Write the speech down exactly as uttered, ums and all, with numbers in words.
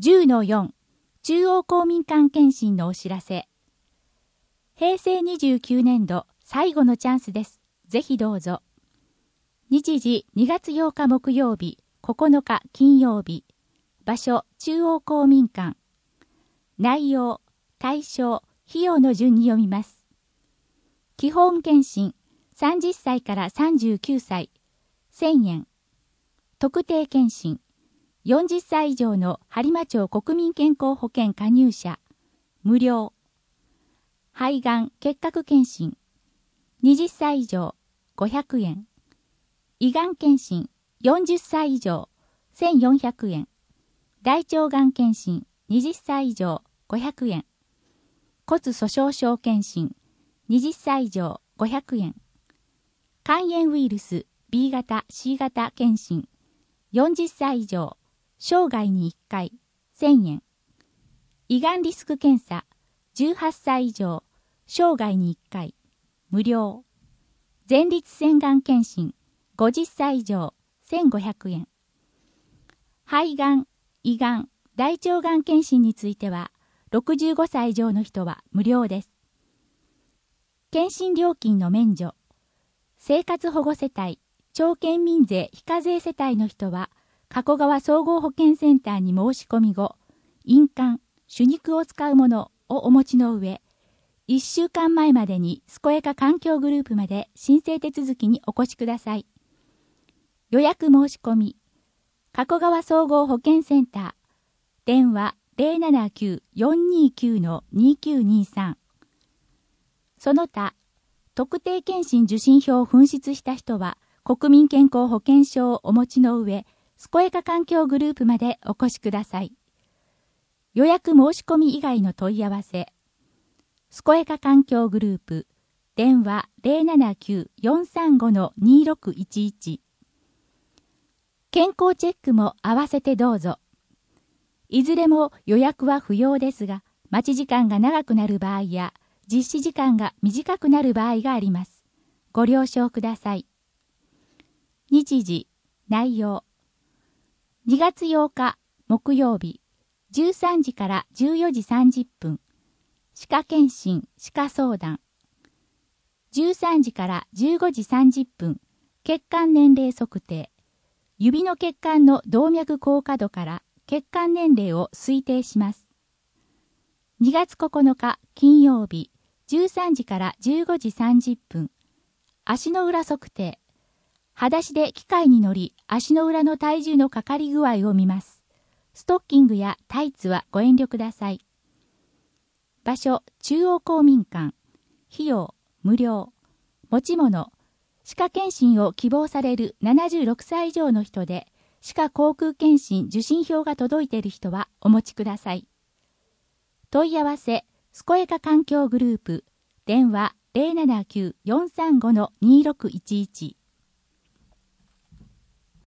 じゅうのよん 中央公民館検診のお知らせ。へいせいにじゅうきゅうねんど最後のチャンスです。ぜひどうぞ。日時にがつようか木曜日、ここのか金曜日。場所中央公民館。内容、対象、費用の順に読みます。基本検診さんじゅっさいからさんじゅうきゅうさいせんえん。特定検診よんじゅっさい以上の播磨町国民健康保険加入者無料。肺がん結核検診はたち以上ごひゃくえん。胃がん検診よんじゅっさい以上せんよんひゃくえん。大腸がん検診はたち以上ごひゃくえん。骨粗鬆症検診はたち以上ごひゃくえん。肝炎ウイルス ビー 型 シー 型検診よんじゅっさい以上生涯にいっかいせんえん。胃がんリスク検査じゅうはっさい以上生涯にいっかい無料。前立腺がん検診ごじゅっさい以上せんごひゃくえん。肺がん、胃がん、大腸がん検診についてはろくじゅうごさい以上の人は無料です。検診料金の免除。生活保護世帯、町県民税非課税世帯の人は加古川総合保健センターに申し込み後、印鑑、手肉を使うものをお持ちの上、いっしゅうかんまえまでに健やか環境グループまで申請手続きにお越しください。予約申し込み、加古川総合保健センター、電話 ゼロななきゅう よんにきゅう にきゅうにさん。その他、特定健診受診票を紛失した人は、国民健康保険証をお持ちの上、健やか環境グループまでお越しください。予約申し込み以外の問い合わせ、健やか環境グループ、電話 ゼロななきゅう よんさんご にろくいちいち。健康チェックも合わせてどうぞ。いずれも予約は不要ですが、待ち時間が長くなる場合や、実施時間が短くなる場合があります。ご了承ください。日時、内容。にがつようか木曜日、じゅうさんじからじゅうよじさんじゅっぷん。歯科検診、歯科相談。じゅうさんじからじゅうごじさんじゅっぷん。血管年齢測定。指の血管の動脈硬化度から血管年齢を推定します。にがつここのか金曜日、じゅうさんじからじゅうごじさんじゅっぷん。足の裏測定。裸足で機械に乗り、足の裏の体重のかかり具合を見ます。ストッキングやタイツはご遠慮ください。場所、中央公民館。費用、無料。持ち物、歯科検診を希望されるななじゅうろくさい以上の人で、歯科口腔検診受診票が届いている人はお持ちください。問い合わせ、健やか環境グループ、電話 ゼロななきゅう よんさんご にろくいちいち。